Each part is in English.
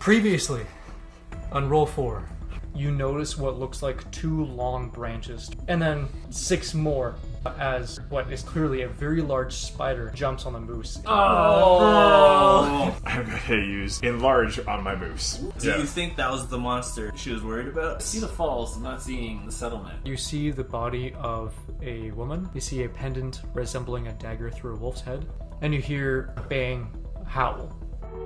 Previously, on roll 4, you notice what looks like 2 long branches, and then 6 more as what is clearly a very large spider jumps on the moose. Oh! I'm gonna use enlarge on my moose. Do you think that was the monster she was worried about? I see the falls, I'm not seeing the settlement. You see the body of a woman. You see a pendant resembling a dagger through a wolf's head, and you hear Bang howl.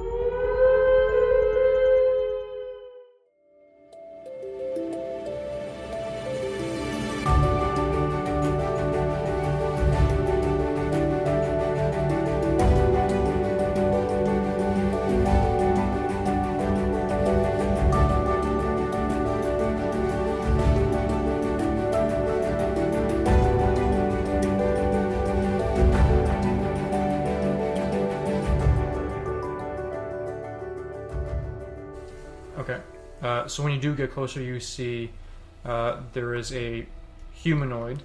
Okay, so when you do get closer, you see there is a humanoid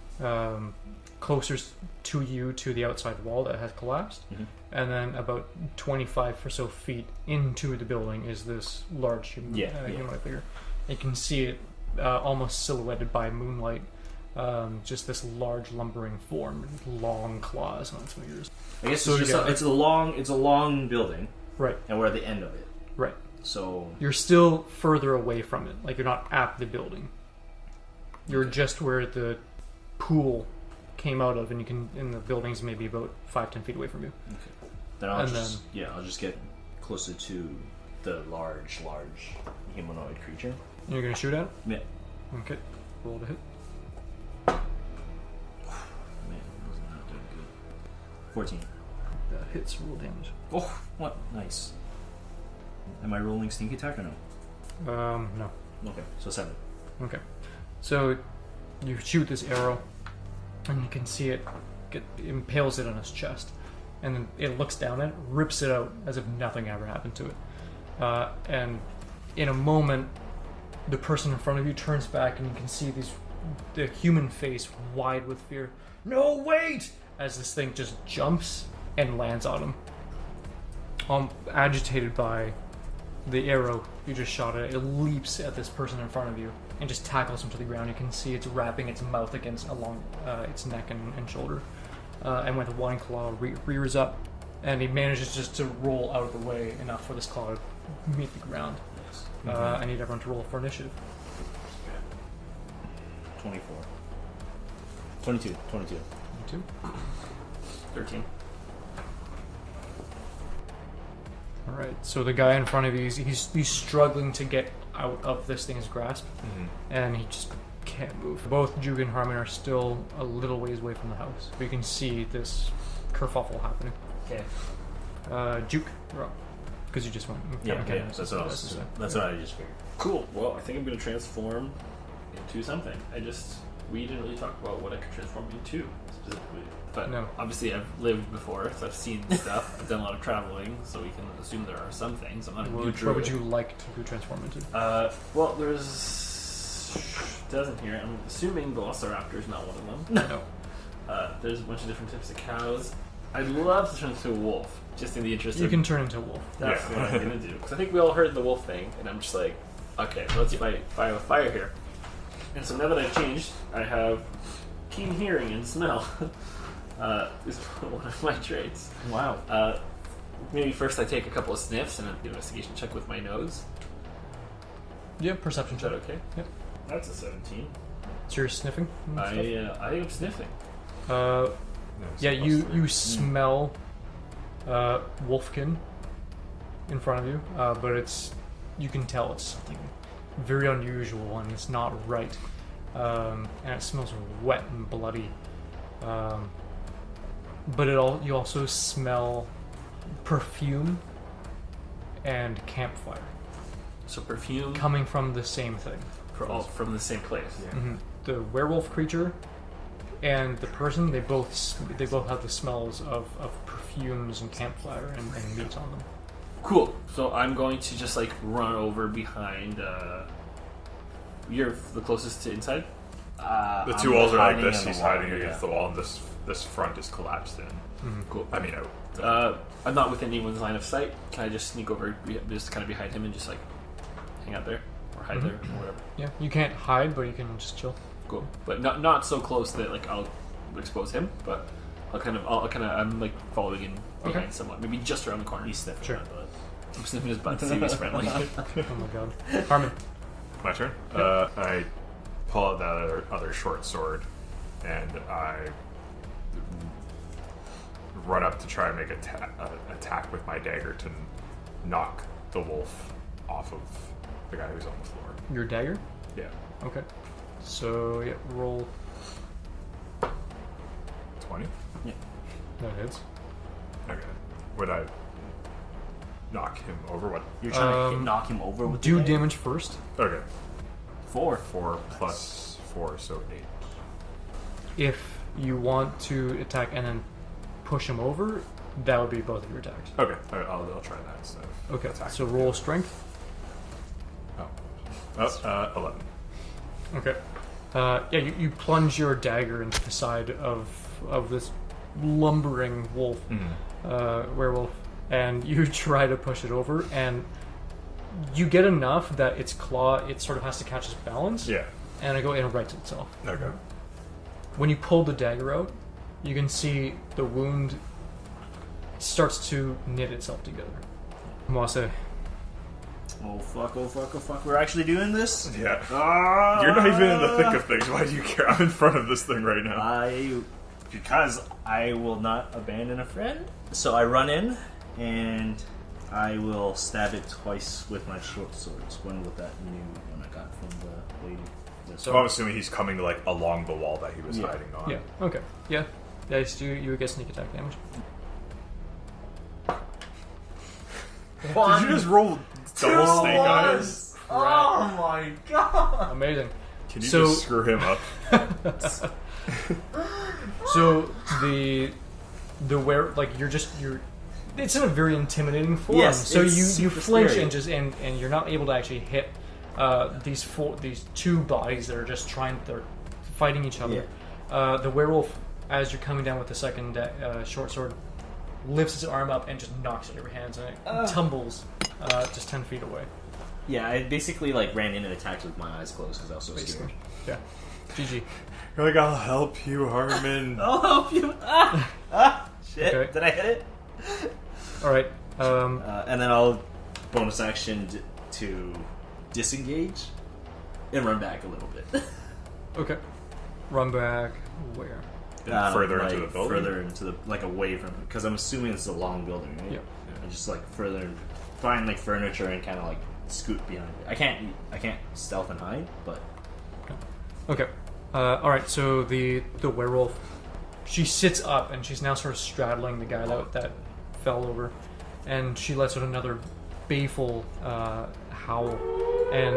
closer to you to the outside wall that has collapsed, and then about 25 or so feet into the building is this large humanoid figure. You can see it almost silhouetted by moonlight, just this large lumbering form with long claws on its fingers. I guess it's a long building, right? And we're at the end of it, right? So you're still further away from it. Like, you're not at the building. You're just where the pool came out of, and the building's maybe about 5-10 feet away from you. Okay. Then I'll just get closer to the large humanoid creature. And you're gonna shoot at it? Yeah. Okay. Roll to hit. Man, that was not doing good. 14. That hits. Roll damage. Oh, what? Nice. Am I rolling sneak attack or no? No. Okay, so 7. Okay. So you shoot this arrow, and you can see it impales it on its chest, and then it looks down at it, rips it out as if nothing ever happened to it. And in a moment, the person in front of you turns back, and you can see the human face wide with fear. No, wait! As this thing just jumps and lands on him. Agitated by the arrow you just shot at it, leaps at this person in front of you and just tackles him to the ground. You can see it's wrapping its mouth along its neck and shoulder, and with one claw rears up, and he manages just to roll out of the way enough for this claw to meet the ground. Nice. I need everyone to roll for initiative. 24. 22. 13. Alright, so the guy in front of you, he's struggling to get out of this thing's grasp, and he just can't move. Both Juke and Harmon are still a little ways away from the house, but you can see this kerfuffle happening. Okay. Juke, you're up. Because you just went. That's what I just figured. Cool. Well, I think I'm going to transform into something. We didn't really talk about what I could transform into specifically. But obviously I've lived before, so I've seen stuff. I've done a lot of traveling, so we can assume there are some things. I'm not a new druid. What would you like to transform into? Well, there's a dozen here. I'm assuming Velociraptor is not one of them. No. There's a bunch of different types of cows. I'd love to turn into a wolf, just in the interest of... You can turn into a wolf. That's what I'm going to do. Because I think we all heard the wolf thing, and I'm just like, okay, let's fight with fire here. And so now that I've changed, I have keen hearing and smell. Is one of my traits. Wow. Maybe first I take a couple of sniffs and an investigation check with my nose. Yeah, perception check. Is that okay? Yep. That's a 17. So you're sniffing? I think I'm sniffing. You smell wolfkin in front of you, but you can tell it's something very unusual and it's not right, and it smells wet and bloody. But you also smell perfume and campfire. So perfume coming from the same thing. From the same place. Yeah. Mm-hmm. The werewolf creature and the person, they both have the smells of perfumes and campfire and meat on them. Cool. So I'm going to just run over behind. You're the closest to inside. The two walls are like this. He's hiding against the wall, and this front is collapsed in. Mm-hmm. Cool. I mean, out. I'm not within anyone's line of sight. Can I just sneak over, just kind of behind him, and just like hang out there or hide there or whatever? Yeah, you can't hide, but you can just chill. Cool, but not so close that like I'll expose him, but I'm like following in behind somewhat, maybe just around the corner. He's sniffing Sure. my butt. I'm sniffing his butt to see if he's friendly. Oh my god. Harmon. My turn. I pull out that other short sword, and I run up to try and make attack with my dagger to knock the wolf off of the guy who's on the floor. Your dagger? Yeah. Okay. So, yeah, roll. 20? That hits. Okay. Would I knock him over? What? You're trying to knock him over with Do the dagger? damage first. Okay. 4. 4 plus 4, so 8. If you want to attack and then push him over, that would be both of your attacks. Okay. I'll try that instead of Okay, attacking. so roll strength. 11. Okay. Yeah, you plunge your dagger into the side of this lumbering wolf, werewolf, and you try to push it over, and you get enough that its claw, it sort of has to catch its balance, Yeah. and it rights itself. Okay. When you pull the dagger out, you can see the wound starts to knit itself together. Mwase. Oh fuck, oh fuck, oh fuck. We're actually doing this? Yeah. You're not even in the thick of things. Why do you care? I'm in front of this thing right now. Because I will not abandon a friend. So I run in, and I will stab it twice with my short swords. One with that new one I got from the lady. So I'm assuming he's coming like along the wall that he was Yeah. hiding on. Yeah, okay. Yeah. Yes, you would get sneak attack damage. Did you just roll double snake eyes? Oh my god! Amazing. Can you So- just screw him up? So the you're it's in a very intimidating form. Yes, so it's you super flinch scary. and just and you're not able to actually hit these two bodies that are just they're fighting each other. The werewolf, as you're coming down with the second short sword, lifts his arm up and just knocks it out of your hands, and it tumbles just 10 feet away. Yeah, I basically like ran in and attacked with my eyes closed because I was so Basically, scared. yeah. GG. You're like, I'll help you, Harmon. I'll help you. Shit! Okay. Did I hit it? All right. And then I'll bonus action to disengage and run back a little bit. Okay. Run back. Where? Further like, into the building? Further into the like away from because I'm assuming it's a long building, right? Yeah. And just like further find like furniture and kind of like scoot behind it. I can't stealth and hide, but Okay. All right. So the werewolf, she sits up and she's now sort of straddling the guy that fell over, and she lets out another baleful howl, and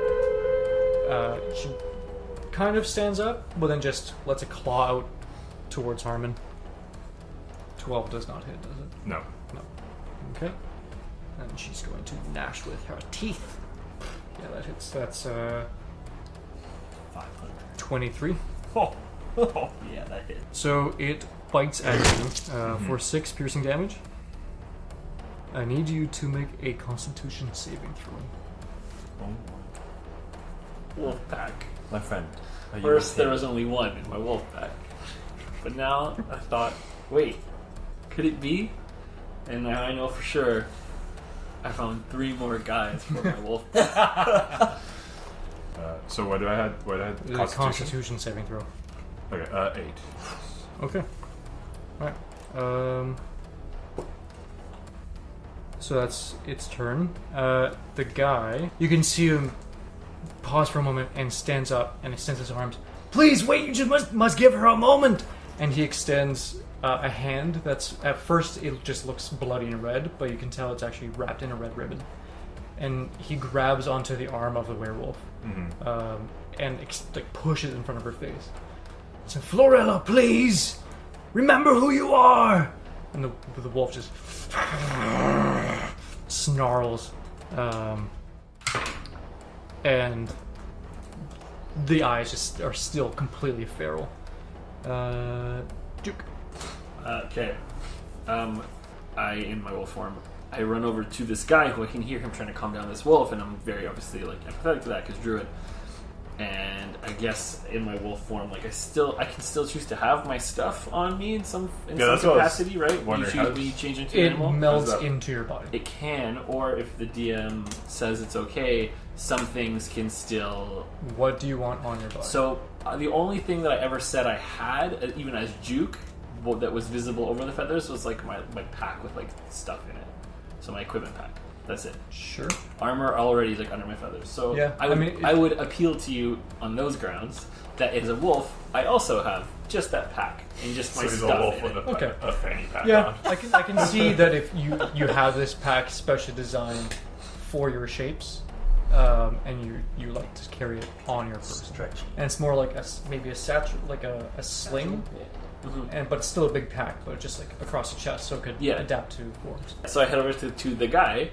she kind of stands up, but then just lets a claw out towards Harmon. 12 does not hit, does it? No. No. Okay. And she's going to gnash with her teeth. Yeah, that hits. That's 500. 23. Oh, yeah, that hit. So it bites at you for 6 piercing damage. I need you to make a Constitution saving throw. Oh, Wolf pack. my friend. Are you First, okay? there was only one in my wolf pack, but now I thought, wait, could it be? And now I know for sure. I found 3 more guys for my wolf pack. So what do I have? What I had? It is a Constitution saving throw. Okay. 8. Okay. Alright. So that's its turn. The guy, you can see him pause for a moment and stands up and extends his arms. Please wait, you just must give her a moment. And he extends a hand that's at first it just looks bloody and red, but you can tell it's actually wrapped in a red ribbon. And he grabs onto the arm of the werewolf and like pushes in front of her face. He says, "Florella, please remember who you are." And the wolf just snarls, and the eyes just are still completely feral. Duke. Okay. in my wolf form, I run over to this guy who I can hear him trying to calm down this wolf, and I'm very obviously like empathetic to that because druid. And I guess in my wolf form, like I can still choose to have my stuff on me in some capacity, right? When you change into an animal, it melds into your body. It can, or if the DM says it's okay, some things can still. What do you want on your body? So the only thing that I ever said I had, even as Juke, that was visible over the feathers was like my pack with like stuff in it. So my equipment pack. That's it. Sure. Armor already is like under my feathers. So yeah, I would appeal to you on those grounds that as a wolf, I also have just that pack and just my stuff. A wolf with a fanny pack. Yeah, on. I can see that if you have this pack specially designed for your shapes, and you like to carry it on your person. Stretchy. And it's more like maybe a satchel, like a sling. Mm-hmm. But it's still a big pack, but just like across the chest, so it could adapt to forms. So I head over to the guy,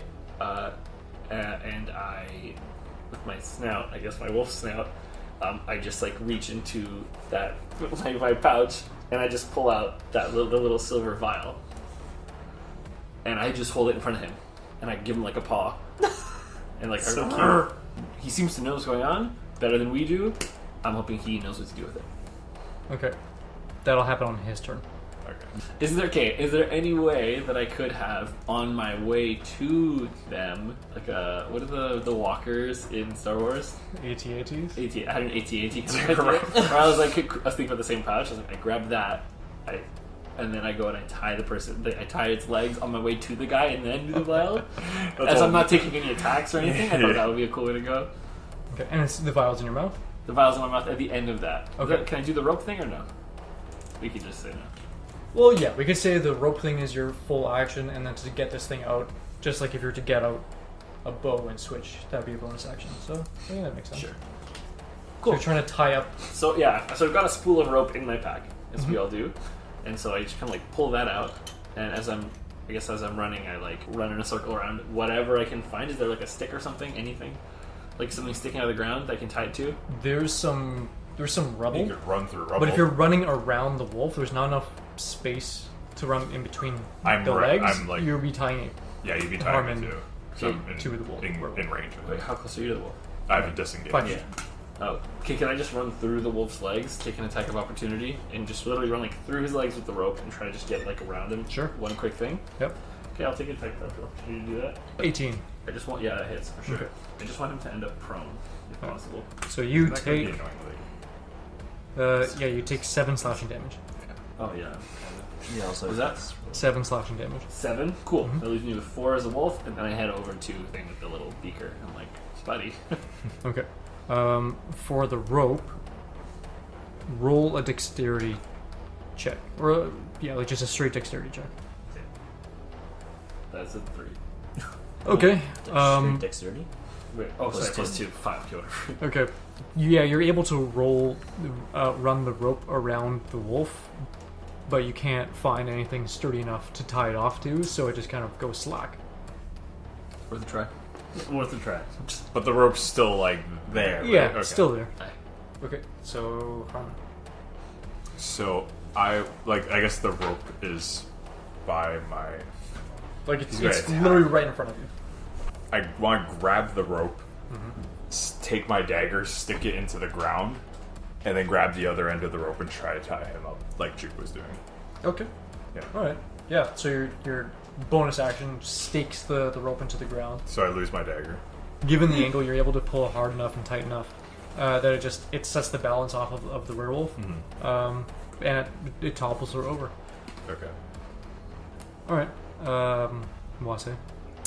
and I, with my snout, I guess my wolf snout, I just like reach into that my pouch, and I just pull out the little silver vial, and I just hold it in front of him, and I give him like a paw, and like he seems to know what's going on better than we do. I'm hoping he knows what to do with it. Okay. That'll happen on his turn. Okay. Is there any way that I could have on my way to them, like what are the walkers in Star Wars? AT-ATs? I had an AT-AT kind of idea. Or I was thinking about the same pouch. I was like, I grab that, and then I go and I tie the person. I tie its legs on my way to the guy, and then do the vial. As I'm not taking any attacks or anything, I thought that would be a cool way to go. Okay, and it's the vial's in your mouth. The vial's in my mouth at the end of that. Okay, can I do the rope thing or no? We could just say no. Well, yeah, we could say the rope thing is your full action, and then to get this thing out, just like if you were to get out a bow and switch, that'd be a bonus action. So, I think that makes sense. Sure. Cool. So you're trying to tie up. So, yeah, so I've got a spool of rope in my pack, as we all do. And so I just kind of like pull that out, and as I'm running, I like run in a circle around whatever I can find. Is there like a stick or something? Anything? Like something sticking out of the ground that I can tie it to? There's some rubble. You could run through rubble. But if you're running around the wolf, there's not enough space to run in between the legs. You'll be tying it. Yeah, you'd be tying it too. So to the wolf. In range. Wait, how close are you to the wolf? I have a disengage. Yeah. Oh, okay. Can I just run through the wolf's legs, take an attack of opportunity, and just literally run like through his legs with the rope and try to just get like around him? Sure. One quick thing. Yep. Okay, I'll take an attack of opportunity to do that. 18. I just want that hits for sure. Okay. I just want him to end up prone if possible. So you That could be take. annoying, You take 7 slashing damage. Oh yeah. Yeah, also Was that 7 slashing damage. 7? Cool. That leaves me with 4 as a wolf, and then I head over to the thing with the little beaker. I'm like, buddy. Okay. For the rope, roll a dexterity check, or like just a straight dexterity check. That's a 3. Okay. Straight dexterity. Wait, plus 2. 5. Okay. Yeah, you're able to run the rope around the wolf, but you can't find anything sturdy enough to tie it off to, so it just kind of goes slack. Worth a try. Worth a try. But the rope's still like there. Right? Yeah, Okay. still there. Okay, so Harmon. So I guess the rope is by my. Like it's He's gonna literally right in front of you. I want to grab the rope, take my dagger, stick it into the ground, and then grab the other end of the rope and try to tie him up like Juke was doing. Okay. Yeah. All right. Yeah. So your bonus action stakes the rope into the ground. So I lose my dagger. Given the angle, you're able to pull hard enough and tight enough that it sets the balance off of the werewolf, and it topples her over. Okay. All right. Mwase.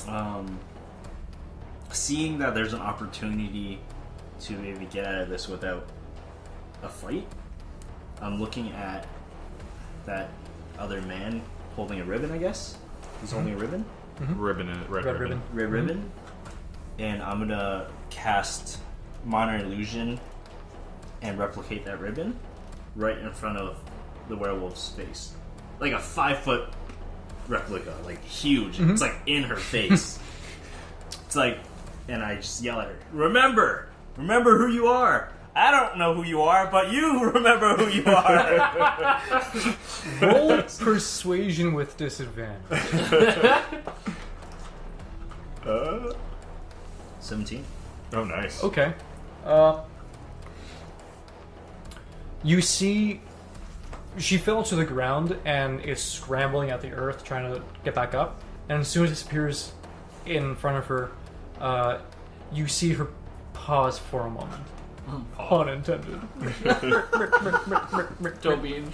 Seeing that there's an opportunity to maybe get out of this without a fight, I'm looking at that other man holding a ribbon, I guess. He's holding a ribbon? Ribbon in it. Red ribbon. Red ribbon. And I'm going to cast Minor Illusion and replicate that ribbon right in front of the werewolf's face. Like a 5-foot replica, like huge. It's like in her face. It's like, and I just yell at her, remember who you are. I don't know who you are, but you remember who you are. Roll persuasion with disadvantage. 17. Oh, nice. Okay. You see, she fell to the ground and is scrambling at the earth, trying to get back up. And as soon as it disappears in front of her, you see her pause for a moment. Pun intended. Toe beans.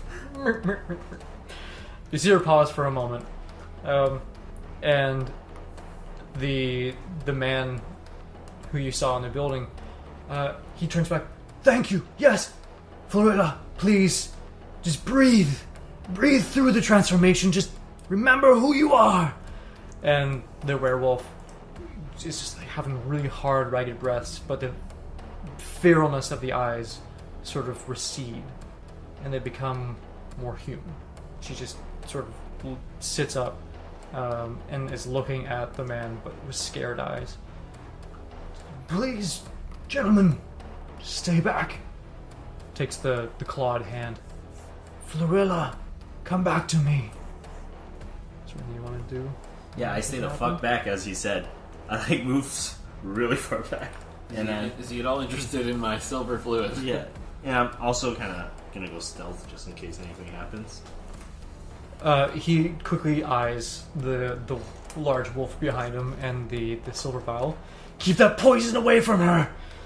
You see her pause for a moment, and the man who you saw in the building, he turns back. Thank you. Yes, Florilla, please, just breathe through the transformation. Just remember who you are. And the werewolf is just like having really hard, ragged breaths, but the feralness of the eyes sort of recede, and they become more human. She just sort of sits up and is looking at the man, but with scared eyes. Please, gentlemen, stay back. Takes the clawed hand. Florilla, come back to me. Is there anything you want to do? Yeah, I stay the fuck back, as he said. I like moves really far back. Is he at all interested in my silver fluid? Yeah. And I'm also kind of gonna go stealth just in case anything happens. He quickly eyes the large wolf behind him and the silver vial. Keep that poison away from her!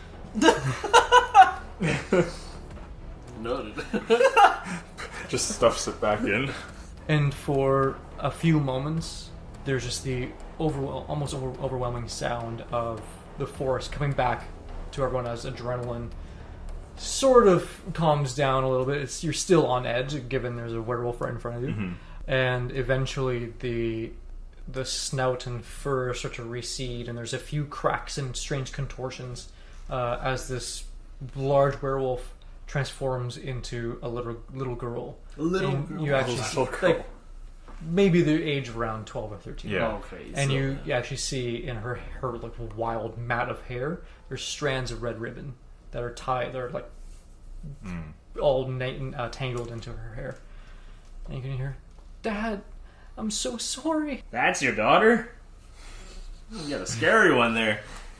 Noted. Just stuffs it back in. And for a few moments, there's just the almost overwhelming sound of the forest coming back to everyone as adrenaline sort of calms down a little bit. You're still on edge, given there's a werewolf right in front of you. Mm-hmm. And eventually the snout and fur start to recede, and there's a few cracks and strange contortions as this large werewolf transforms into a little girl. You actually see, like, maybe the age around 12 or 13. Yeah. Okay. And you actually see in her like wild mat of hair, there's strands of red ribbon that are tied. They're like all tangled into her hair. And you can hear, "Dad, I'm so sorry." That's your daughter? You got a scary one there.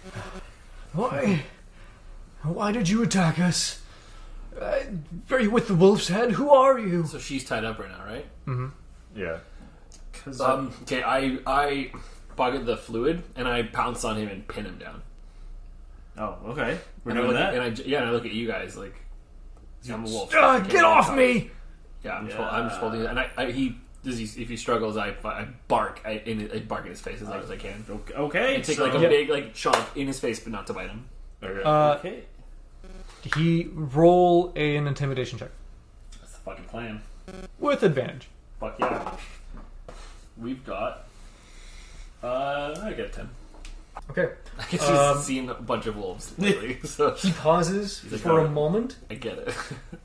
Why did you attack us? Are you with the wolf's head? Who are you? So she's tied up right now, right? Mm-hmm. Yeah. Okay, I bucket the fluid and I pounce on him and pin him down. Oh, okay. We're And I doing look that. at, and I look at you guys like, I'm a wolf. Get off me! Yeah, I'm just holding it. And if he struggles, I bark. I bark in his face as loud as I can. Okay. I take like a big chomp in his face, but not to bite him. Okay. He roll an intimidation check That's the fucking plan. with advantage. Fuck yeah. We've got. I get 10. Okay. I guess he's seen a bunch of wolves lately, so He pauses like, for a moment I get it.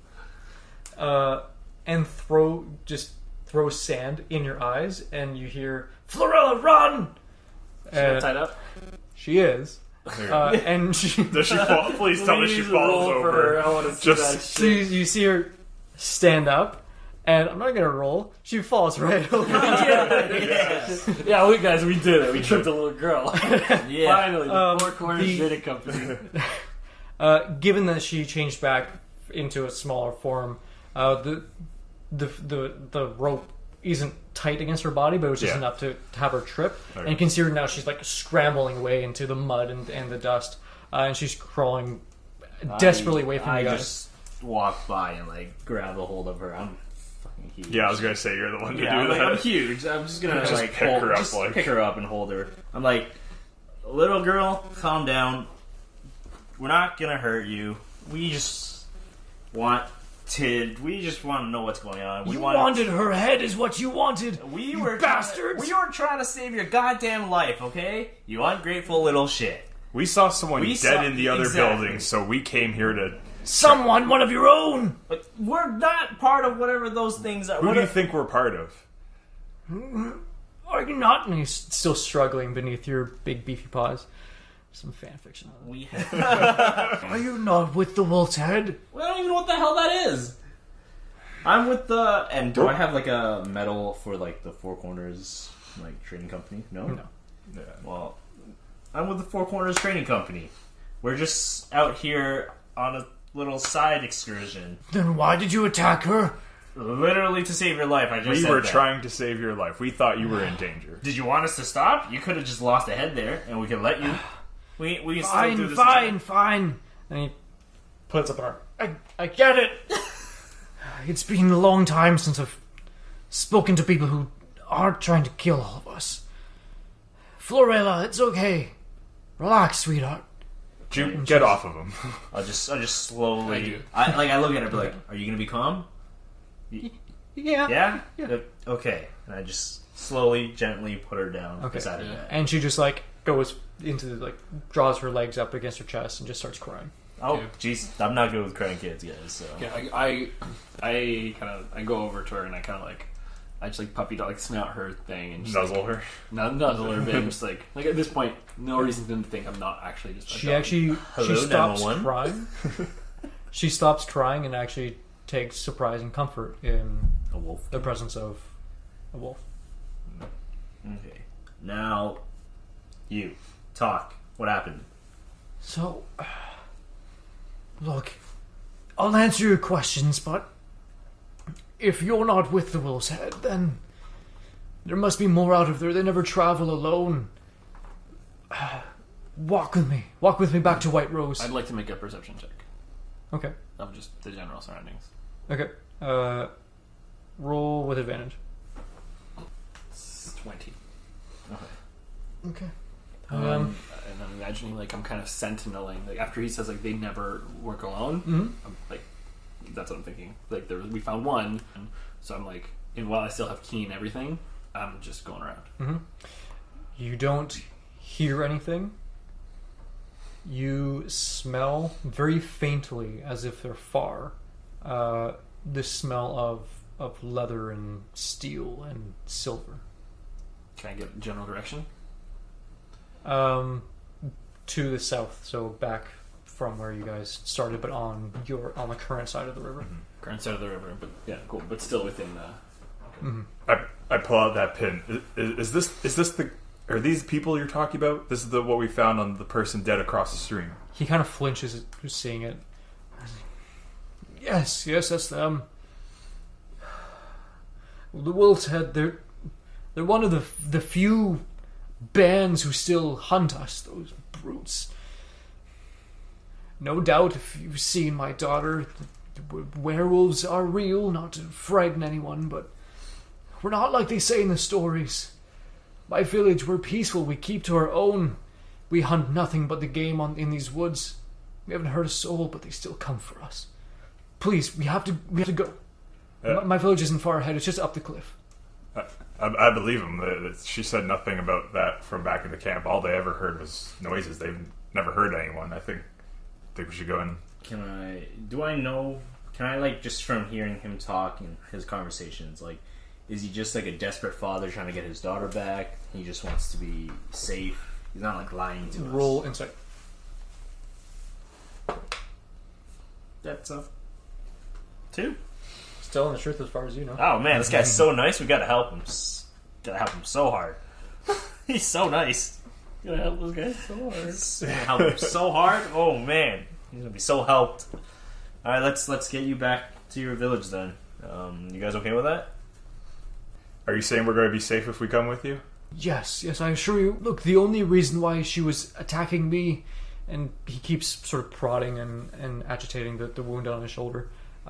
and throw sand in your eyes, and you hear, "Florella, run!" Is she tied up? She is. And she, Does she fall? Please tell me she falls roll over. For her. I want to see Just- that so shit. you see her stand up, and I'm not gonna roll. She falls right over. Yeah, we did it. We tripped a little girl. Yeah. Finally, the Four Corners the- Knitting Company. Given that she changed back into a smaller form, the rope isn't tight against her body, but it was just enough to have her trip. Okay. And you can see her now; she's like scrambling away into the mud and the dust, and she's crawling desperately away from I you guys. just walk by and like grab a hold of her. I'm fucking huge. Yeah, I was gonna say you're the one to do I'm that. I'm huge. I'm just gonna Just like pick her up, just like- pick her up and hold her. I'm like, little girl, calm down. We're not gonna hurt you. We just want to know what's going on. We wanted her head, is what you wanted. We you were bastards. We were trying to save your goddamn life, okay? You ungrateful little shit. We saw someone We dead saw- in the other exactly. building, so we came here to. Someone, one of your own. But we're not part of whatever those things are. Who do you think we're part of? Are you not? And he's still struggling beneath your big beefy paws. some fan fiction. We Are you not with the Wolf's Head? I don't even know what the hell that is. I'm with the... And do I have, like, a medal for, like, the Four Corners, like, trading company? No? No. Yeah. Well, I'm with the Four Corners Trading Company. We're just out here on a little side excursion. Then why did you attack her? Literally to save your life, I just We said were that. trying to save your life. We thought you were in danger. Did you want us to stop? You could have just lost a head there, and we could let you. We can still do Fine, this. fine. And he puts up an arm. I get it. It's been a long time since I've spoken to people who aren't trying to kill all of us. Florella, it's okay. Relax, sweetheart. Jude, get off of him. I'll just slowly. I do. I look at her, and be like, "Are you gonna be calm? Yeah. Yeah. Okay." And I just slowly, gently put her down beside her bed. And she just like goes into the, like, draws her legs up against her chest and just starts crying. Oh, jeez, I'm not good with crying kids, guys. So. Yeah, I go over to her and I kind of like, I just like puppy dog snout her thing and just Nuzzle her. nuzzle her a bit. And just like at this point, no reason to think I'm not actually just. She actually Hello, she stops 911? crying. She stops crying and actually takes surprising comfort in A wolf. the presence of a wolf. Okay. Now, you talk. What happened? So, look, I'll answer your questions, but if you're not with the Wolf's Head, then there must be more out of there. They never travel alone. Walk with me. Walk with me back to White Rose. I'd like to make a perception check Okay. of just the general surroundings. Okay. Roll with advantage. It's 20. Okay. And I'm imagining like I'm kind of sentineling. Like after he says like they never work alone, I'm like that's what I'm thinking. Like we found one, so I'm like, and while I still have key and everything, I'm just going around. You don't hear anything. You smell very faintly, as if they're far, the smell of leather and steel and silver. Can I get general direction? To the south, so back from where you guys started, but on the current side of the river. Current side of the river, but yeah, cool. But still within the. I pull out that pin. Is this the? Are these people you're talking about? This is what we found on the person dead across the stream. He kind of flinches at seeing it. Yes, that's them. The Wolf's Head, they're one of the few bands who still hunt us, those brutes. No doubt if you've seen my daughter, the werewolves are real, not to frighten anyone, but we're not like they say in the stories. My village, we're peaceful, we keep to our own. We hunt nothing but the game in these woods. We haven't hurt a soul, but they still come for us. Please, we have to go. My village isn't far ahead, it's just up the cliff. I believe him. She said nothing about that from back in the camp. All they ever heard was noises. They've never heard anyone. I think we should go in. Can I like just from hearing him talk and his conversations, like, is he just like a desperate father trying to get his daughter back? He just wants to be safe. He's not like lying to us. Roll insight. That's a 2. Still in the truth as far as you know. Oh man, this guy's so nice. We gotta help him. Gotta help him so hard. He's so nice. Gonna help this guy so hard. Help him so hard. Oh man, he's gonna be so helped. All right, let's get you back to your village then. You guys okay with that? Are you saying we're going to be safe if we come with you? Yes, I assure you. Look, the only reason why she was attacking me, and he keeps sort of prodding and agitating the wound on his shoulder,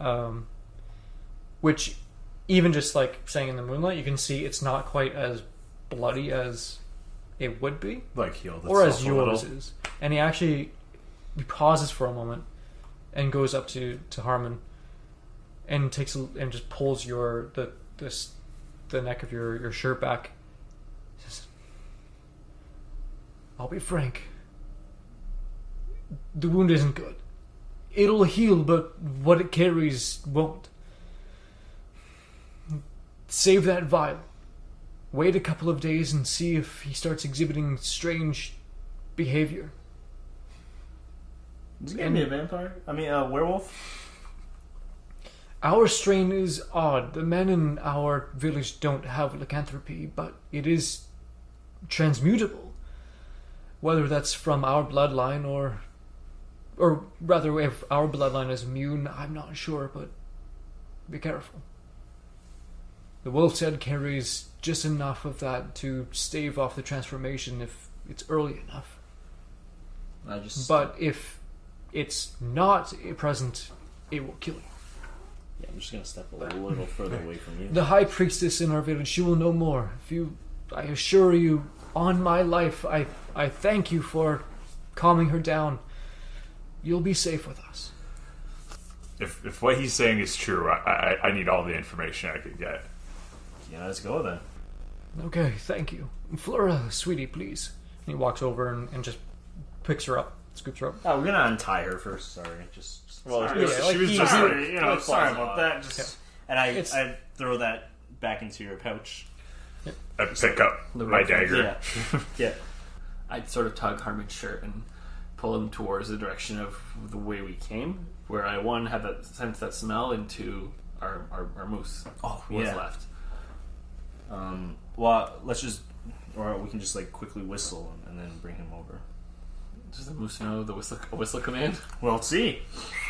which even just like saying in the moonlight, you can see it's not quite as bloody as it would be, Like healed or as itself a yours little? is. And he pauses for a moment and goes up to Harmon and and just pulls the neck of your shirt back. He says, I'll be frank. The wound isn't good. It'll heal, but what it carries won't. Save that vial. Wait a couple of days and see if he starts exhibiting strange behavior. Is he gonna be a vampire? I mean, a werewolf? Our strain is odd. The men in our village don't have lycanthropy, but it is transmutable. Whether that's from our bloodline or rather, if our bloodline is immune, I'm not sure, but be careful. The wolf's head carries just enough of that to stave off the transformation if it's early enough. But if it's not present, it will kill you. Yeah, I'm just gonna step a little further away from you. The high priestess in our village, she will know more. I assure you, on my life, I thank you for calming her down. You'll be safe with us. If what he's saying is true, I need all the information I could get. Yeah, let's go then. Okay, thank you. Flora, sweetie, please. And he walks over and just picks her up, scoops her up. Oh, we're gonna untie her first. Sorry, Well, sorry. she was just Sorry, like, sorry about that. And I It's- throw that back into your pouch. I pick up my dagger. Yeah. I'd sort of tug Harmon's shirt and pull him towards the direction of the way we came, where I one had that sense, that smell, and two, our moose. Oh, was yeah. left. Well, or we can just like quickly whistle and then bring him over. Does the moose know the whistle command? Well, let's see.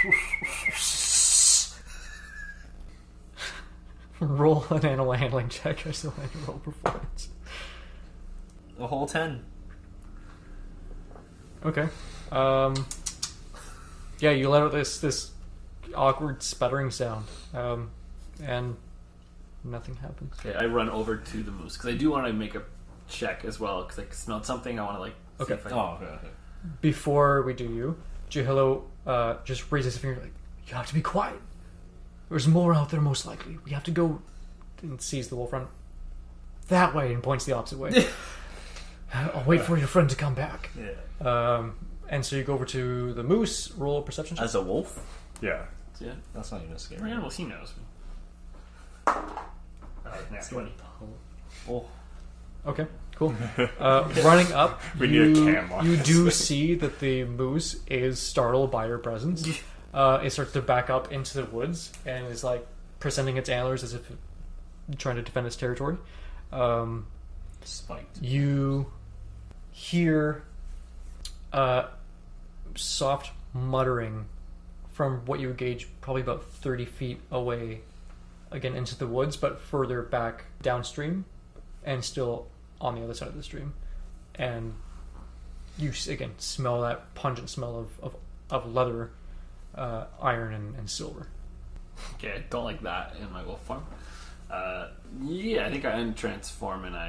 Roll an animal handling check. I still have to roll performance. A whole 10. Okay. Yeah, you let out this awkward sputtering sound, and nothing happens. Okay, I run over to the moose because I do want to make a check as well because I smelled something. I want to see Okay. if I Okay. Before we do you, Jihilo just raises his finger like, you have to be quiet. There's more out there, most likely. We have to go, and sees the wolf run that way and points the opposite way. I'll wait for your friend to come back. Yeah. And so you go over to the moose, roll a perception check. As a wolf? Yeah. Yeah, That's not even scary. we're animals. He knows. Nat 20. Oh. Okay, cool. Running up, We need a cam on you this do thing. see that the moose is startled by your presence. It starts to back up into the woods and is like presenting its antlers as if trying to defend its territory. Spiked. You hear soft muttering from what you would gauge probably about 30 feet away, again into the woods, but further back downstream and still on the other side of the stream. And you again smell that pungent smell of leather, iron, and silver. Okay, I don't like that in my wolf form. Yeah, I think I untransform and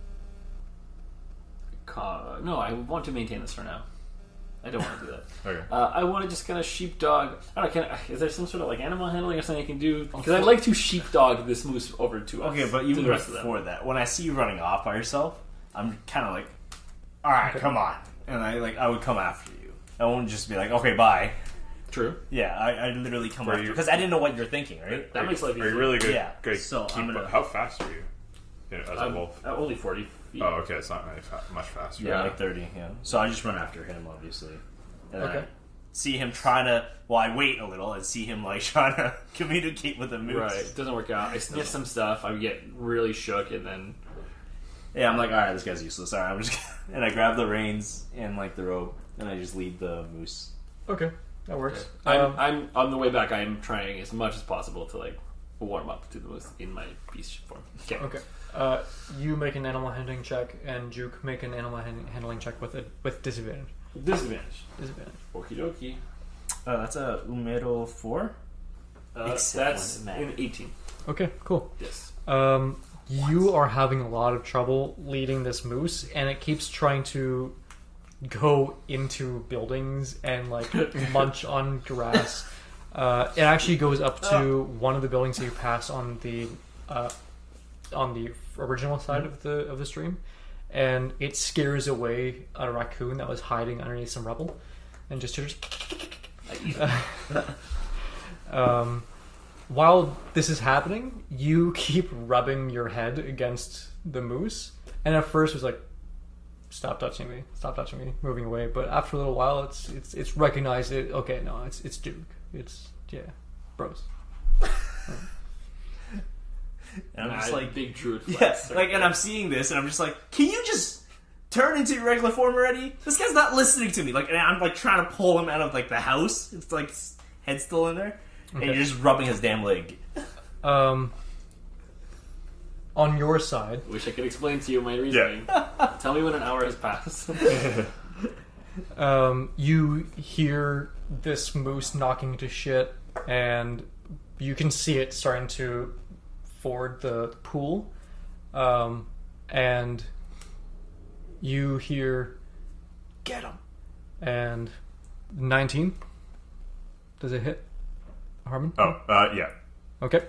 no, I want to maintain this for now. I don't want to do that. Okay. I want to just kind of sheepdog. I don't know. Is there some sort of like animal handling or something I can do? Because I'd like to sheepdog this moose over to us. Okay, but to even the rest of them. before that, when I see you running off by yourself, I'm kind of like, all right, come on. And I would come after you. I won't just be like, okay, bye. True. Yeah, I literally come after you. Because I didn't know what you're thinking, right? That makes life Are easier. you really good? Yeah, Good. so I'm gonna- How fast are you? Yeah, as a I'm wolf. only 40 feet. Oh, okay. It's not really much faster. Yeah, like 30, yeah. So I just run after him, obviously. And then Okay. I see him trying to... Well, I wait a little and see him, like, trying to communicate with the moose. Right. It doesn't work out. I sniff some stuff. I get really shook, and then Yeah, I'm like, alright, this guy's useless. Alright, I'm just... And I grab the reins and, like, the rope, and I just lead the moose. Okay, that works. I'm on the way back. I'm trying as much as possible to like warm up to the moose in my beast form. Okay. You make an animal handling check, and Juke make an animal handling check with disadvantage. Disadvantage. Disadvantage. Okie dokie. That's a Umero 4? Except That's when it in 18. Okay, cool. Yes. You are having a lot of trouble leading this moose, and it keeps trying to go into buildings and like munch on grass. It actually goes up to one of the buildings that you pass on the original side of the stream, and it scares away a raccoon that was hiding underneath some rubble, and just while this is happening, you keep rubbing your head against the moose, and at first it was like, stop touching me, moving away. But after a little while, it's recognized it. Okay, no, it's Duke. It's bros. And I'm just like, big druid. yes, like, and I'm seeing this, and I'm just like, can you just turn into your regular form already? This guy's not listening to me. Like, and I'm like trying to pull him out of like the house. It's like head's still in there, and you're just rubbing his damn leg. On your side, Wish I could explain to you my reasoning. Tell me when an hour has passed. you hear this moose knocking to shit, and you can see it starting to ford the pool, and you hear, "Get him!" And 19. Does it hit, Harmon? Oh, yeah. Okay.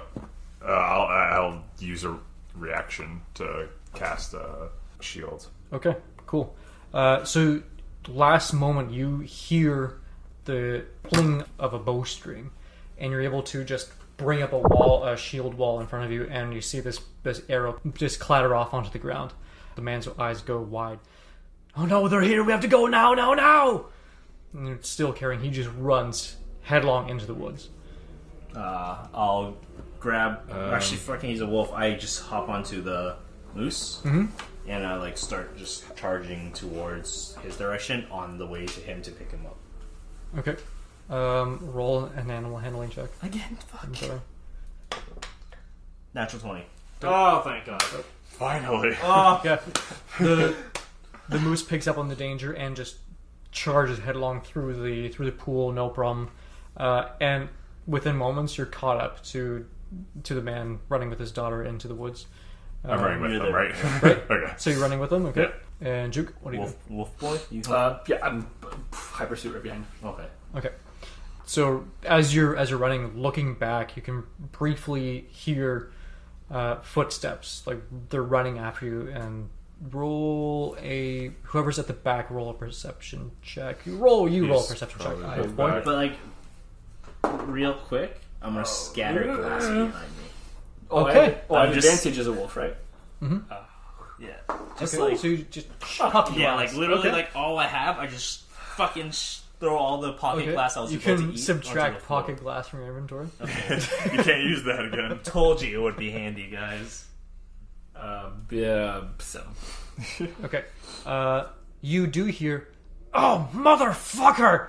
I'll use a reaction to cast a shield. Okay, cool. So, last moment, you hear the pling of a bowstring, and you're able to just bring up a shield wall in front of you, and you see this arrow just clatter off onto the ground. The man's eyes go wide. Oh no, they're here! We have to go now! And it's still carrying. He just runs headlong into the woods. I'll grab. Actually, fucking, he's a wolf. I just hop onto the moose, and I like start just charging towards his direction on the way to him to pick him up. Okay. Roll an animal handling check. Again, fuck. I'm sorry. Natural 20. Oh, thank God. Finally. Yeah. The moose picks up on the danger and just charges headlong through the pool, no problem. And within moments, you're caught up to the man running with his daughter into the woods. I'm running with them, right? Right. Okay. So you're running with them, okay? Yeah. And Juke, what do you do? Wolf boy? You Yeah, I'm hyper suit right behind. Okay. Okay. So as you're running, looking back, you can briefly hear footsteps, like they're running after you. And whoever's at the back, roll a perception check. Roll a perception check. But like, real quick, I'm gonna scatter glass behind me. Okay. I have advantage as a wolf, right? Yeah. Just Okay. like, So you just chuck yeah, glass. like literally, Okay. like all I have, I just fucking throw all the pocket Okay. glass I was You supposed to can eat subtract onto the floor. pocket glass from your inventory. you can't use that again. Told you it would be handy, guys. Yeah, 7. Okay. You do hear, "Oh, motherfucker!"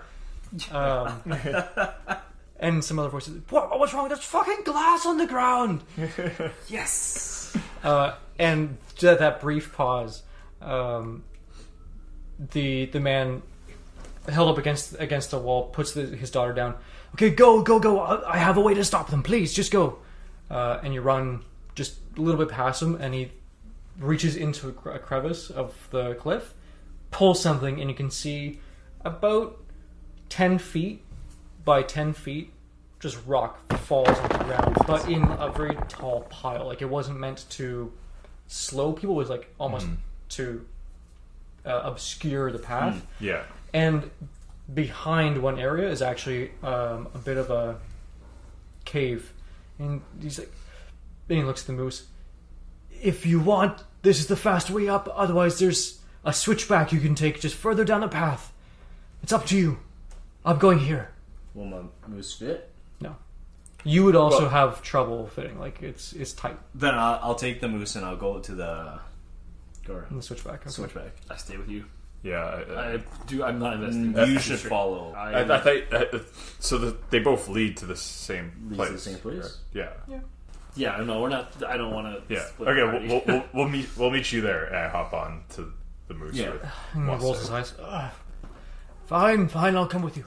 And some other voices. What's wrong? There's fucking glass on the ground. Yes. And that brief pause, the man held up against the wall, puts his daughter down. Okay, go! I have a way to stop them. Please, just go. And you run just a little bit past him, and he reaches into a crevice of the cliff, pulls something, and you can see about 10 feet by 10 feet, just rock falls on the ground, but in a very tall pile. Like, it wasn't meant to slow people, it was like almost to obscure the path. Yeah. And behind one area is actually a bit of a cave. And he's like, then he looks at the moose. If you want, this is the fast way up. Otherwise, there's a switchback you can take just further down the path. It's up to you. I'm going here. Will my moose fit? No. You would also have trouble fitting. Like, it's tight Then I'll take the moose and I'll go to the in the switchback. Okay. switchback. I stay with you. Yeah. I'm not investing. You should follow. I thought so. They both lead to the same Leads place. to the same place? correct? Yeah. Yeah, no, we're not. I don't want to. Yeah. Okay. We'll meet you there. And I hop on to the moose. Yeah. with And he Wasa. rolls his eyes. Fine, I'll come with you.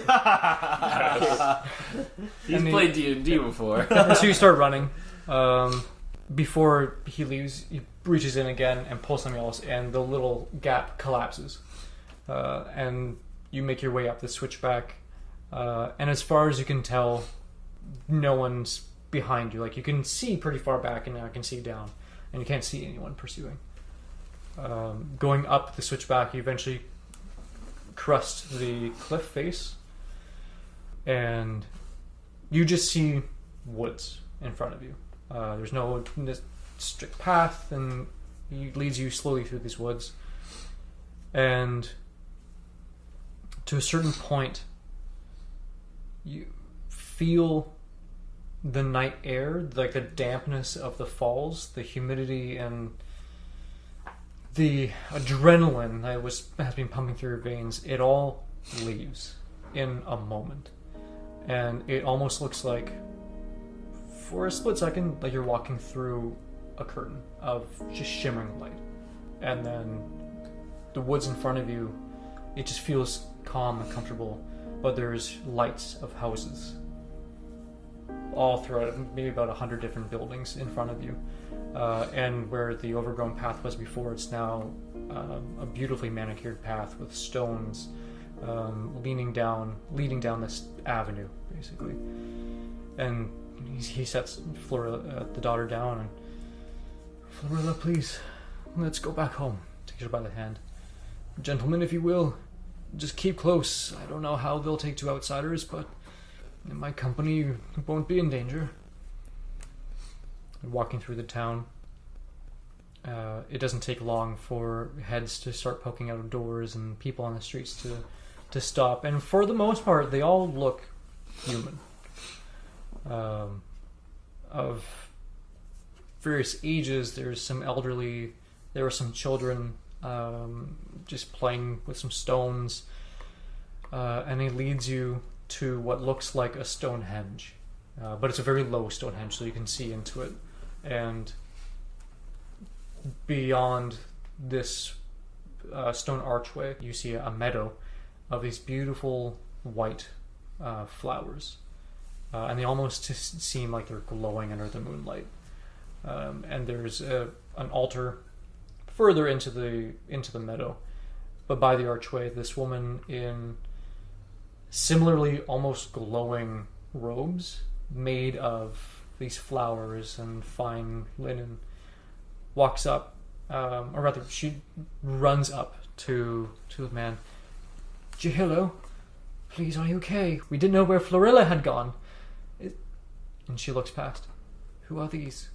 He's And played D&D before. And so you start running. Before he leaves, he reaches in again and pulls something else, and the little gap collapses. And you make your way up the switchback. And as far as you can tell, no one's behind you. Like, you can see pretty far back, and now you can see down, and you can't see anyone pursuing. Going up the switchback, you eventually crest the cliff face, and you just see woods in front of you. There's no strict path, and he leads you slowly through these woods. And to a certain point, you feel the night air, like the dampness of the falls, the humidity, and the adrenaline that has been pumping through your veins. It all leaves in a moment. And it almost looks like, for a split second, like you're walking through a curtain of just shimmering light. And then the woods in front of you, it just feels calm and comfortable, but there's lights of houses all throughout, maybe about 100 different buildings in front of you. And where the overgrown path was before, it's now a beautifully manicured path with stones leading down this avenue, basically. And he sets Florilla, the daughter, down, and Florilla, please, let's go back home. Takes her by the hand. Gentlemen, if you will, just keep close. I don't know how they'll take to outsiders, but in my company, you won't be in danger. Walking through the town, it doesn't take long for heads to start poking out of doors and people on the streets to stop. And for the most part, they all look human. Of various ages, there's some elderly, there were some children just playing with some stones, and he leads you to what looks like a Stonehenge, but it's a very low Stonehenge, so you can see into it. And beyond this stone archway, you see a meadow of these beautiful white flowers, and they almost seem like they're glowing under the moonlight. And there's an altar further into the meadow, but by the archway, this woman in similarly almost glowing robes made of these flowers and fine linen walks up, or rather, she runs up to the man. Jahilo, please, are you okay? We didn't know where Florilla had gone. And she looks past. Who are these?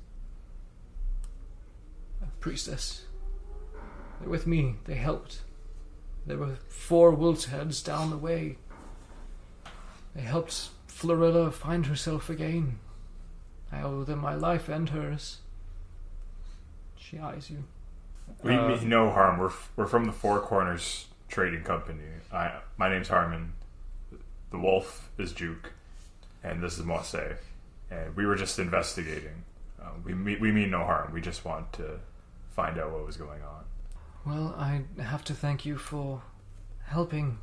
A priestess. They're with me. They helped. There were 4 wolf's heads down the way. They helped Florilla find herself again. I owe them my life and hers. She eyes you. We mean no harm. We're from the Four Corners Trading Company. My name's Harmon. The wolf is Juke, and this is Mosse. And we were just investigating. We mean no harm. We just want to find out what was going on. Well, I have to thank you for helping.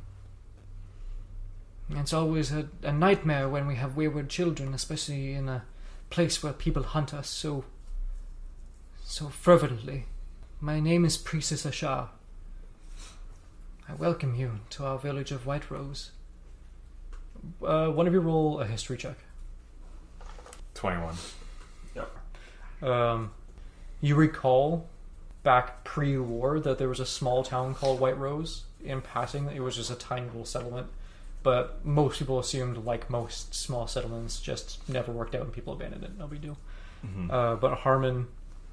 It's always a nightmare when we have wayward children, especially in a place where people hunt us so fervently. My name is Priestess Ashar. I welcome you to our village of White Rose. One of you roll a history check. 21. Yep. You recall back pre-war that there was a small town called White Rose. In passing, it was just a tiny little settlement, but most people assumed, like most small settlements, just never worked out and people abandoned it. No big deal. Mm-hmm. But Harmon,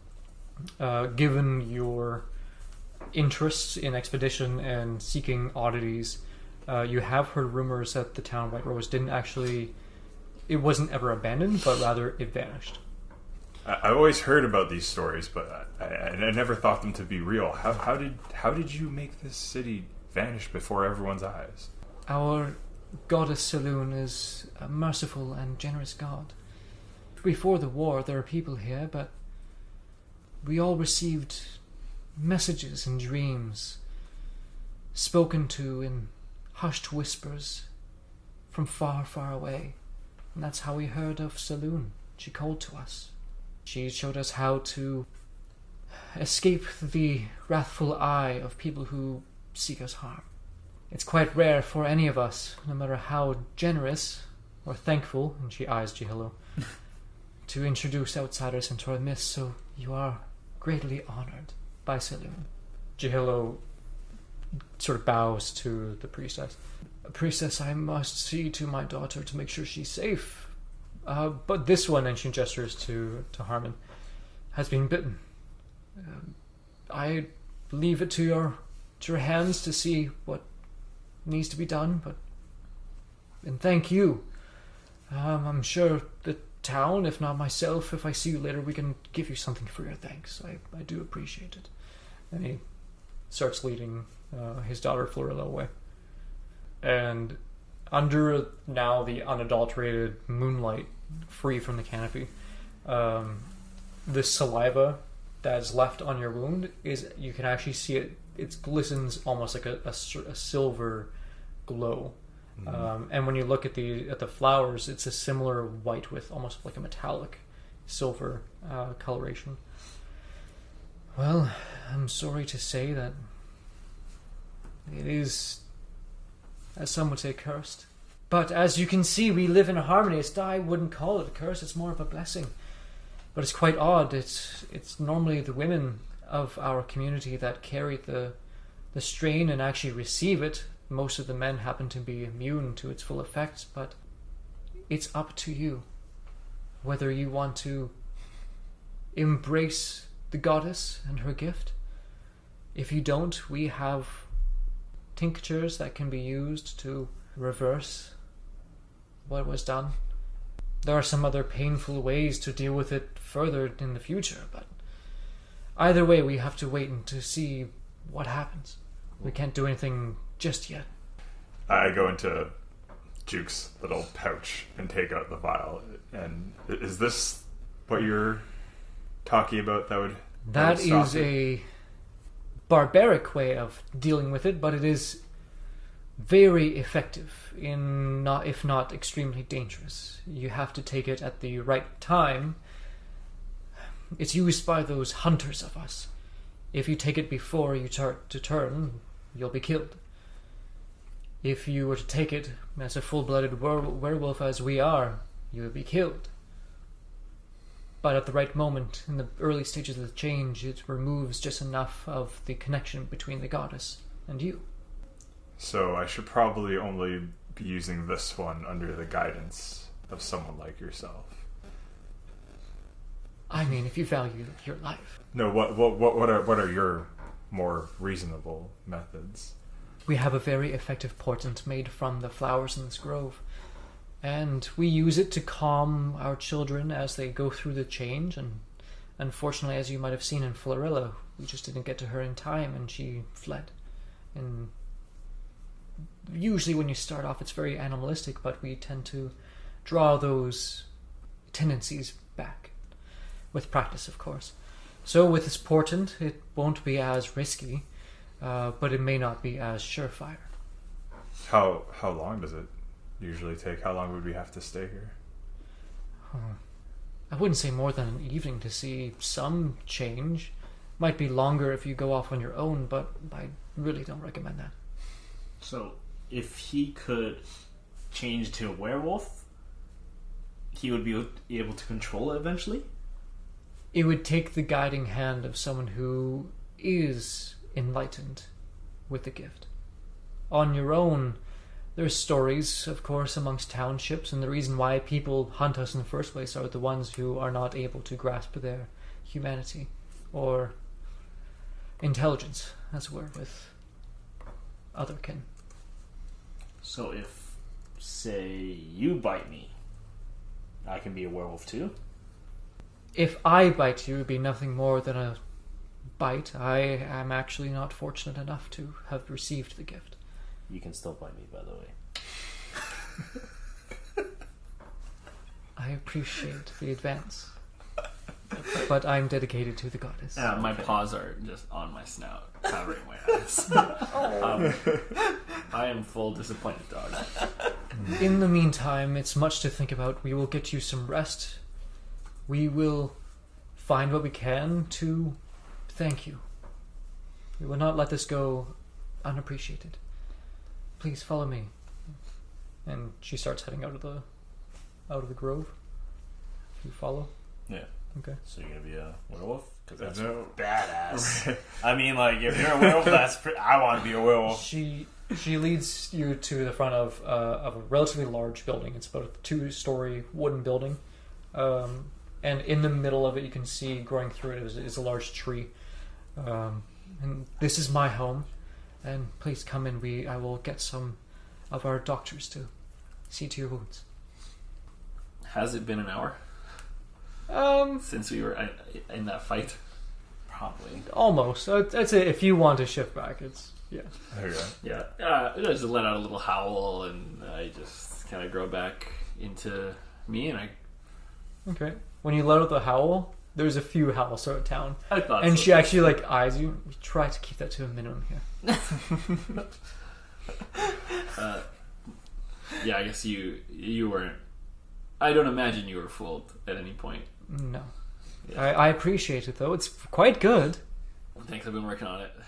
given your interests in expedition and seeking oddities, you have heard rumors that the town of White Rose it wasn't ever abandoned, but rather it vanished. I always heard about these stories, but I never thought them to be real. How did you make this city vanish before everyone's eyes? Our goddess Saloon is a merciful and generous god. Before the war, there were people here, but we all received messages and dreams, spoken to in hushed whispers from far, far away. And that's how we heard of Saloon. She called to us. She showed us how to escape the wrathful eye of people who seek us harm. It's quite rare for any of us, no matter how generous or thankful, and she eyes Jahilo, to introduce outsiders into our midst, so you are greatly honored by Saloon. Jahilo sort of bows to the priestess. Priestess, I must see to my daughter to make sure she's safe. But this one, and she gestures to Harmon, has been bitten. I leave it to your your hands to see what needs to be done, and thank you. I'm sure the town, if not myself, if I see you later, we can give you something for your thanks. I do appreciate it. And he starts leading his daughter Florilla away. And under now the unadulterated moonlight, free from the canopy, the saliva that's left on your wound is, you can actually see it. It glistens almost like a silver glow. And when you look at the flowers, it's a similar white with almost like a metallic silver coloration. Well, I'm sorry to say that it is, as some would say, cursed. But as you can see, we live in harmony. I wouldn't call it a curse, it's more of a blessing. But it's quite odd. It's normally the women of our community that carry the strain and actually receive it. Most of the men happen to be immune to its full effects, but it's up to you whether you want to embrace the goddess and her gift. If you don't, we have tinctures that can be used to reverse what was done. There are some other painful ways to deal with it further in the future, but either way, we have to wait and to see what happens. We can't do anything just yet. I go into Juke's little pouch and take out the vial. And is this what you're talking about? That is a barbaric way of dealing with it, but it is very effective, if not extremely dangerous. You have to take it at the right time. It's used by those hunters of us. If you take it before you start to turn, you'll be killed. If you were to take it as a full-blooded werewolf as we are, you would be killed. But at the right moment, in the early stages of the change, it removes just enough of the connection between the goddess and you. So I should probably only be using this one under the guidance of someone like yourself. I mean, if you value your life. No, what are your more reasonable methods? We have a very effective portent made from the flowers in this grove, and we use it to calm our children as they go through the change. And unfortunately, as you might have seen in Florilla, we just didn't get to her in time and she fled. And usually when you start off, it's very animalistic, but we tend to draw those tendencies back with practice, of course. So with this portent, it won't be as risky, but it may not be as surefire. How long does it usually take? How long would we have to stay here? I wouldn't say more than an evening to see some change. Might be longer if you go off on your own, but I really don't recommend that. So, if he could change to a werewolf, he would be able to control it eventually? It would take the guiding hand of someone who is enlightened with the gift. On your own, there's stories, of course, amongst townships, and the reason why people hunt us in the first place are the ones who are not able to grasp their humanity or intelligence, as it were, with other kin. So if, say, you bite me, I can be a werewolf too? If I bite you, it would be nothing more than a bite. I am actually not fortunate enough to have received the gift. You can still bite me, by the way. I appreciate the advance, but I'm dedicated to the goddess. My paws are just on my snout, covering my eyes. I am full disappointed dog. In the meantime, it's much to think about. We will get you some rest. We will find what we can to thank you. We will not let this go unappreciated. Please follow me. And she starts heading out of the grove. You follow? Yeah. Okay. So you're gonna be a werewolf? Because that's No. badass. I mean, like, if you're a werewolf, I want to be a werewolf. She leads you to the front of a relatively large building. It's about a 2-story wooden building. And in the middle of it, you can see growing through it is a large tree. And this is my home. And please come in. I will get some of our doctors to see to your wounds. Has it been an hour since we were in that fight? Probably. Almost. I'd say if you want to shift back, it's yeah. There you go. Yeah. I just let out a little howl, and I just kind of grow back into me, and I Okay. When you let out the howl, there's a few howls throughout town. thought And so. she actually like eyes you. We try to keep that to a minimum here. Yeah, I guess you weren't. I don't imagine you were fooled at any point. No. Yeah. I appreciate it though. It's quite good. Thanks, I've been working on it.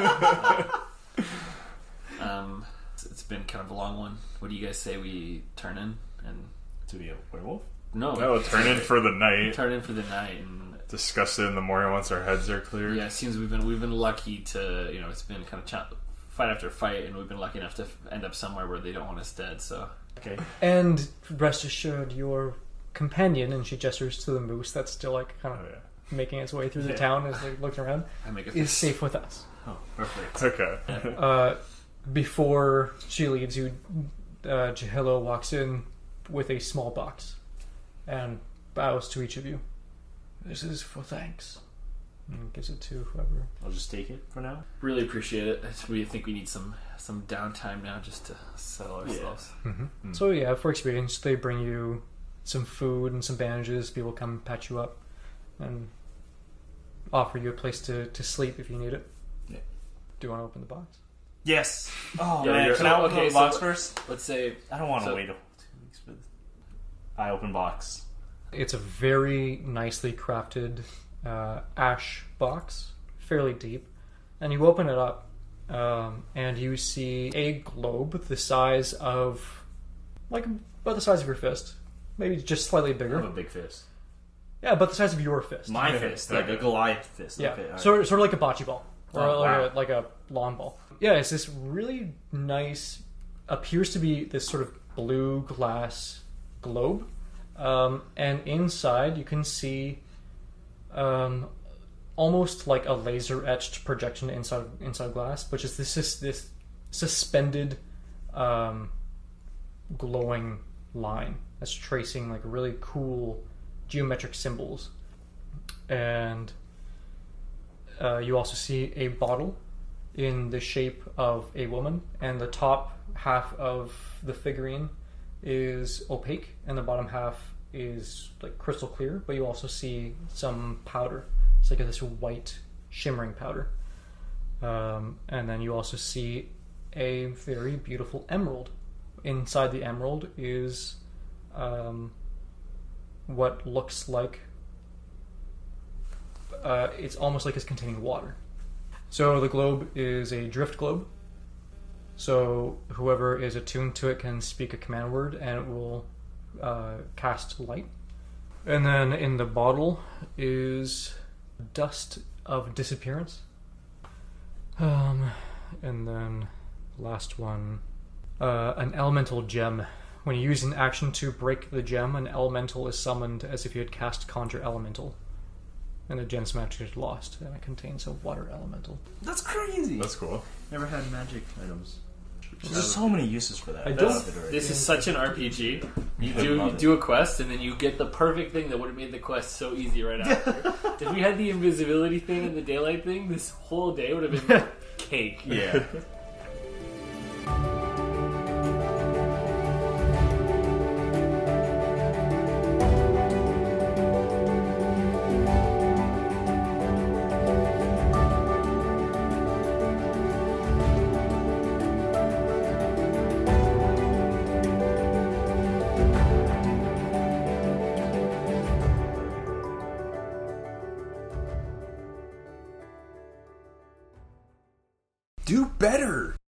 It's been kind of a long one. What do you guys say we turn in and To be a werewolf? No, turn in for the night. Turn in for the night and Discuss it in the morning once our heads are cleared. yeah, it seems we've been lucky to it's been kind of fight after fight, and we've been lucky enough to end up somewhere where they don't want us dead. So Okay. And rest assured, your companion, and she gestures to the moose that's still like kind of Oh, yeah. making its way through the Yeah. town as they're looking around, I make a is safe with us. Oh, perfect. Okay. Before she leaves you, Jahilo walks in with a small box and bows to each of you. This is for thanks. And gives it to whoever. I'll just take it for now. really appreciate it. We think we need some downtime now just to settle ourselves. Mm-hmm. So yeah, for experience, they bring you some food and some bandages. People come patch you up and offer you a place to sleep if you need it. Yeah. Do you want to open the box? Yes. Oh Yeah, man, you're- can I open okay, the box so- first? Let's say I don't want to so- wait a whole 2 weeks for this. I open box. It's a very nicely crafted ash box, fairly deep, and you open it up, and you see a globe the size of, like, about the size of your fist, maybe just slightly I bigger. have a big fist. Yeah, about the size of your fist. My fist, like a Goliath fist. Yeah, Okay, all right. sort of like a bocce ball, or Oh, wow. like a lawn ball. Yeah, it's this really nice, appears to be this sort of blue glass globe, and inside you can see almost like a laser etched projection inside glass, which is this suspended glowing line that's tracing like really cool geometric symbols. And you also see a bottle in the shape of a woman, and the top half of the figurine is opaque and the bottom half is like crystal clear, but you also see some powder. It's like this white shimmering powder. And then you also see a very beautiful emerald. Inside the emerald is what looks like it's almost like it's containing water. So the globe is a drift globe. So whoever is attuned to it can speak a command word and it will cast light. And then in the bottle is dust of disappearance. And then last one, an elemental gem. When you use an action to break the gem, an elemental is summoned as if you had cast Conjure Elemental. And the gem's magic is lost, and it contains a water elemental. That's crazy. That's cool. Never had magic items. There's so many uses for that. I I don't- love it already. This is such an RPG. You love it. do a quest, and then you get the perfect thing that would have made the quest so easy right after. If we had the invisibility thing and the daylight thing, this whole day would have been cake. Yeah. Do better.